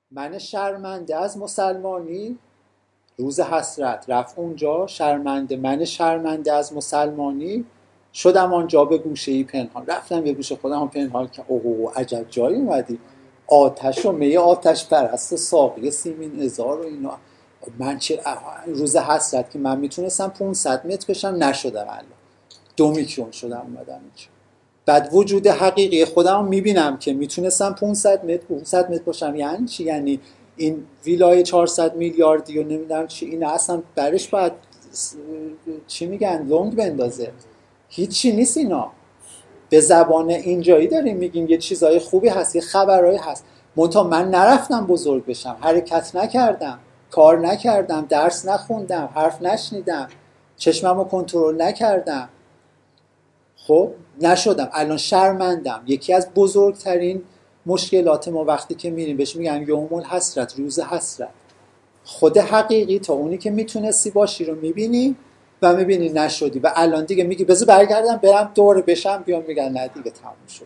من شرمنده از مسلمانی، روز حسرت رفت اونجا شرمنده، من شرمنده از مسلمانی، شدم آنجا به گوشه‌ای پنهان. رفتم به گوشه خودم پنهان که اوه عجب جایی اومدی، آتش و می آتش پرست و ساقی سیمین ازار و اینا. من چه روز حسرت که من میتونستم 500 متر بشم نشدم، الان 2 میلیون شدم اومدم اینجا. بعد وجود حقیقی خودم میبینم که میتونستم 500 متر باشم. یعنی چی؟ یعنی این ویلای 400 میلیاردی و نمیدونم چی، این اصلا برش باید چی میگن لنگ بندازه. هیچی نیست اینا. به زبان اینجایی داریم میگیم یه چیزای خوبی هست، یه خبرایی هست. منتها من نرفتم بزرگ بشم، حرکت نکردم، کار نکردم، درس نخوندم، حرف نشنیدم، چشممو کنترل نکردم، خب نشدم. الان شرمندم. یکی از بزرگترین مشکلات ما وقتی که میریم بهش میگن یوم الحسرت، روز حسرت. خود حقیقی تا اونی که میتونستی باشی رو میبینی و میبینی نشدی و الان دیگه میگی بذار برگردم برم دور بشم بیام، میگن نه دیگه تموم شد.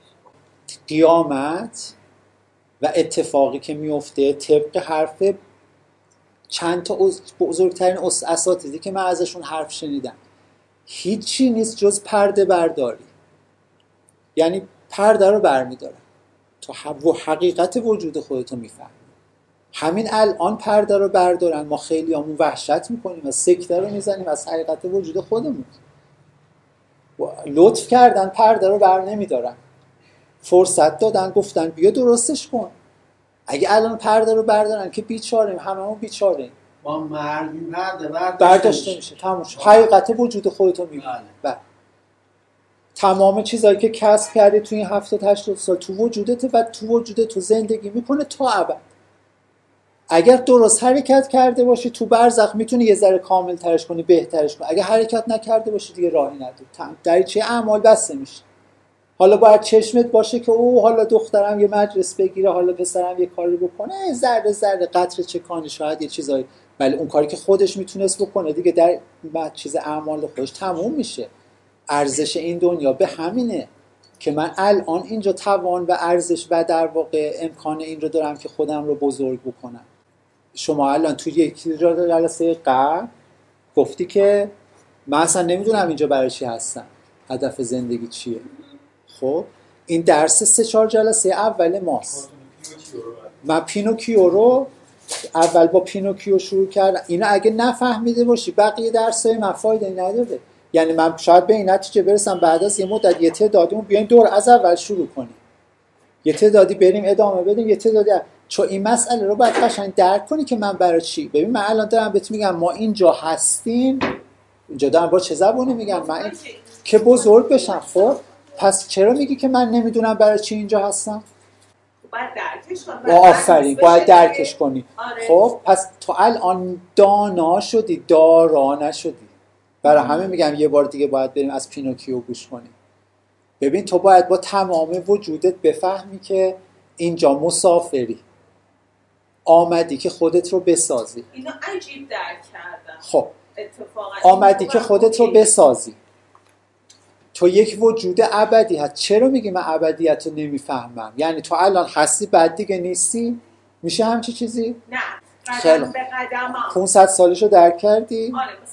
قیامت و اتفاقی که میفته طبق حرف چند تا بزرگترین اساتیدی که من ازشون حرف شنیدم، هیچی نیست جز پرده برداری. یعنی پرده رو برمیدارن تو حقیقت وجود خودتو میفهمی. همین الان پرده رو بردارن، ما خیلی همون وحشت میکنیم و سکته رو میزنیم از حقیقت وجود خودمون. لطف کردن پرده رو بر نمیدارن، فرصت دادن گفتن بیا درستش کن. اگه الان پرده رو بردارن که بیچاریم، هممون بیچاریم، با مردی پرده برداشته میشه، تموم شد. حقیقت وجود خودتو میبینی. تمام چیزایی که کسب کردی توی این 70-80 سال تو وجودت و تو وجودت تو زندگی میکنه تا ابد. اگر درست حرکت کرده باشی تو برزخ میتونی یه ذره کامل ترش کنی، بهترش کنی. اگر حرکت نکرده باشی دیگه راهی نداری، دریچه اعمال بسته میشه. حالا باید چشمت باشه که او حالا دخترم یه مجلس بگیره، حالا پسرم یه کاری بکنه، ذره ذره قطره چکانی شاید یه چیزایی، ولی اون کاری که خودش میتونست بکنه دیگه در چیز اعمال خودش تموم میشه. ارزش این دنیا به همینه که من الان اینجا توان و ارزش و در واقع امکان این رو دارم که خودم رو بزرگ بکنم. شما الان توی یک جلسه قبل گفتی که من اصلا نمیدونم اینجا برای چی هستم، هدف زندگی چیه. خب این درس 3-4 جلسه اول ماست. من پینوکیو رو اول با پینوکیو شروع کردم. اینا اگه نفهمیده باشی بقیه درسای من فایده نداره. یعنی من شاید به این نتیجه برسم بعد از یه مدت یه تعدادیمون بیاین دور از اول شروع کنیم، یه تعدادی بریم ادامه بدیم، یه تعدادی چون این مسئله رو باید قشنگ درک کنی که من برای چی. ببین من الان دارم بهت میگم ما اینجا هستیم، اینجا دارم با چه زبونی میگم من که بزرگ بشم. خب پس چرا میگی که من نمیدونم برای چی اینجا هستم؟ باید درکش کنی. آفرین، باید درکش کنی. خب پس تو الان دانا شدی، دارا نشدی. برای همه میگم یه بار دیگه باید بریم از پینوکیو گوش کنیم. ببین تو باید با تمام وجودت بفهمی که اینجا مسافری، آمدی که خودت رو بسازی. اینو عجیب درک کردم. خب آمدی که خودت رو بسازی. تو یک وجود ابدی هست. چرا میگی من ابدیت رو نمیفهمم؟ یعنی تو الان هستی بعد دیگه نیستی؟ میشه همچی چیزی؟ نه خیلی قدم به قدم 500 سالشو درک کردی؟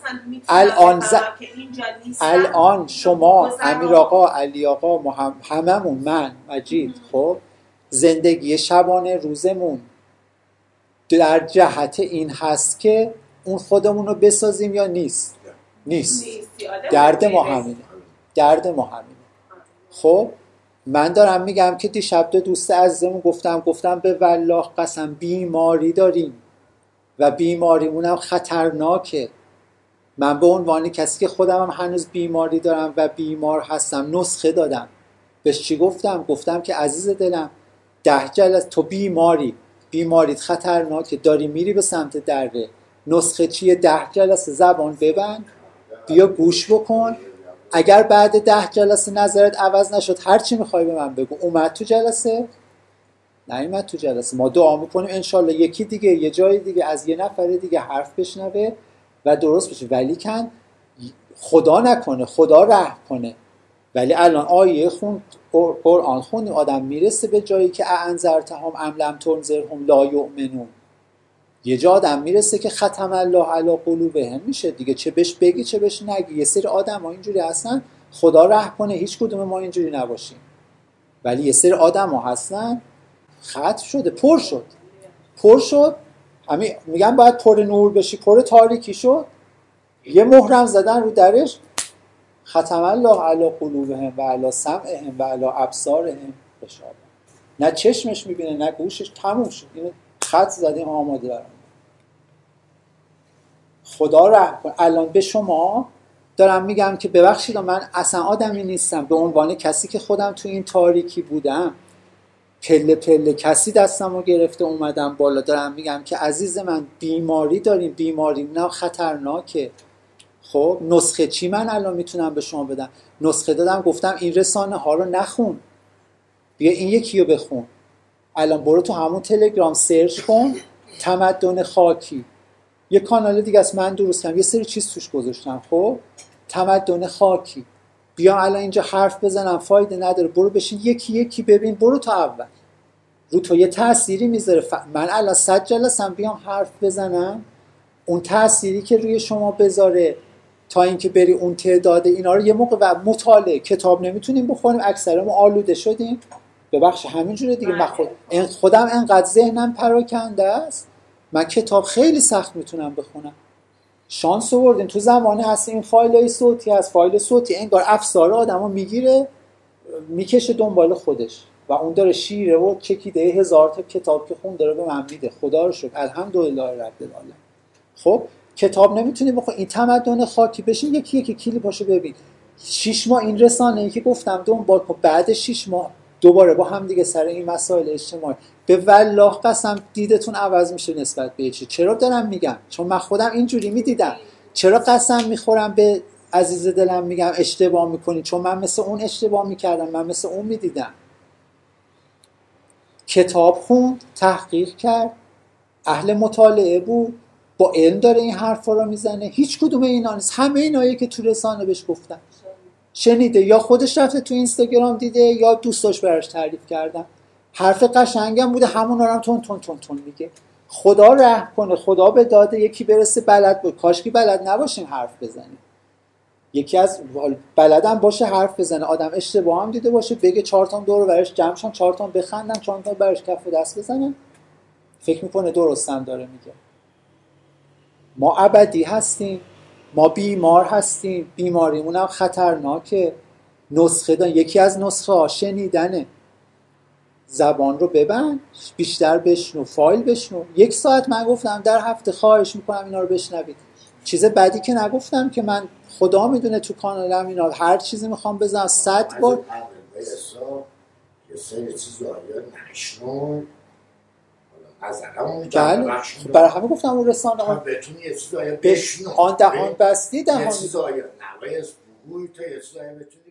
الان شما امیر آقا، علی آقا، هممون، من، مجید، خب زندگی شبانه روزمون در جهت این هست که اون خودمون رو بسازیم یا نیست؟ نیست. درد ما همینه. درد ما همینه. خب من دارم میگم که دیشب دو دوست عزیزمون گفتم به والله قسم بیماری داریم و بیماریمون هم خطرناکه. من به عنوان کسی که خودم هم هنوز بیماری دارم و بیمار هستم نسخه دادم. بهش چی گفتم؟ گفتم که عزیز دلم 10 جلسه تو بیماریت خطرناکه، داری میری به سمت دره. نسخه چیه؟ 10 جلسه زبان ببند، بیا گوش بکن. اگر بعد 10 جلسه نظرت عوض نشد هر چی میخوای به من بگو. اومد تو جلسه؟ نیومد تو جلسه. ما دعا میکنیم انشالله یکی دیگه یه جای دیگه از یه نفر دیگه حرف بشنوه و درست بشه. ولی کن خدا نکنه، خدا رحم کنه ولی الان آیه خوند، قرآن خوندیم، آدم میرسه به جایی که انذرتهم ام لم تنذرهم لا یؤمنون. یه جا آدم میرسه که ختم الله علی قلوبهم میشه دیگه، چه بهش بگی چه بهش نگی. یه سری آدم ها اینجوری هستن، خدا رحم کنه هیچ کدوم ما اینجوری نباشیم، ولی یه سری آدم ها هستن ختم شده، پر شد همین میگن باید پر نور بشی، پر تاریکی شد، یه مهرم زدن رو درش، ختم الله علی قلوبهم و علی سمعهم و علی ابصارهم غشاوة. نه چشمش میبینه نه گوشش، تموم شد، اینو خط زدیم آماده برام. خدا رحم کن. الان به شما دارم میگم که ببخشید من اصلا آدمی نیستم، به عنوان کسی که خودم تو این تاریکی بودم، پله پله کسی دستمو گرفته اومدم بالا، دارم میگم که عزیز من بیماری داریم، بیماری نه خطرناکه. خب نسخه چی من الان میتونم به شما بدم؟ نسخه دادم گفتم این رسانه ها رو نخون، بیا این یکی رو بخون. الان برو تو همون تلگرام سرچ کن تمدن خاکی، یه کانال دیگه است من درست کردم، یه سری چیز توش گذاشتم. خب تمدن خاکی، بیا الان اینجا حرف بزنم فایده نداره، برو بشین یکی یکی ببین، برو تا اول، رو تو یه تأثیری میذاره. من الان 100 جلسم بیام حرف بزنم، اون تأثیری که روی شما بذاره تا اینکه بری اون تعداد اینا رو یه موقع و مطالعه کتاب نمیتونیم بخونیم، اکثرمون آلوده شدیم، ببخشید همینجوره دیگه. من خودم انقدر ذهنم پراکنده است، من کتاب خیلی سخت میتونم بخونم. شانس آوردین تو زمانه هست این فایلای صوتی هست، فایل صوتی انگار افسار آدمو میگیره میکشه دنبال خودش و اون داره شیره و چکیده 1000 تا کتاب که خون داره به من میده. خدا رو شکر، الحمدلله رب العالمین. خب کتاب نمیتونی بخونی، این تمدن خاکی بشین یکی یکی کلی پاشو ببین. 6 ماه این رسانه ای که گفتم دنبال کن، بعد 6 ماه دوباره با هم دیگه سر این مسائل اجتماعی، به والله قسم دیدتون عوض میشه نسبت به چی. چرا دارم میگم؟ چون من خودم اینجوری میدیدم. چرا قسم میخورم به عزیز دلم میگم اشتباه میکنی؟ چون من مثل اون اشتباه میکردم، من مثل اون میدیدم. کتاب خوند، تحقیق کرد، اهل مطالعه بود، با علم داره این حرفا رو میزنه. هیچ کدوم اینا نیست، همه اینایی که تو رسانه بهش گفتن شنیده، یا خودش رفته تو اینستاگرام دیده یا دوستاش براش تعریف کردن. حرف قشنگم بوده، همون رو هم تون میگه. خدا رحم کنه، خدا به داده یکی برسه بلد بود. کاشکی بلد نباشیم حرف بزنیم، یکی از بلدم باشه حرف بزنه، آدم اشتباه هم دیده باشه بگه 4 تا دور برش جمع شن، 4 تا بخندن، 4 تا برش کف و دست بزنن، فکر میکنه درستم داره میگه. ما ابدی هستیم، ما بیمار هستیم، بیماریمون هم خطرناکه. نسخه دان، یکی از نسخه ها شنیدنه. زبان رو ببند، بیشتر بشنو، فایل بشنو. 1 ساعت من گفتم در هفته، خواهش میکنم اینا رو بشنوید. چیز بدی که نگفتم که، من خدا میدونه تو کانالم اینا هر چیزی میخوام بزنم 100 بار یه سری چیزایی نشنو از علمون بله، برای همه گفتم اون رسانه ها بتونی یه چیزایی بشنو، آن دهان بستی دهان یه چیزایی نویز بگوی تا یه چیزایی بتونی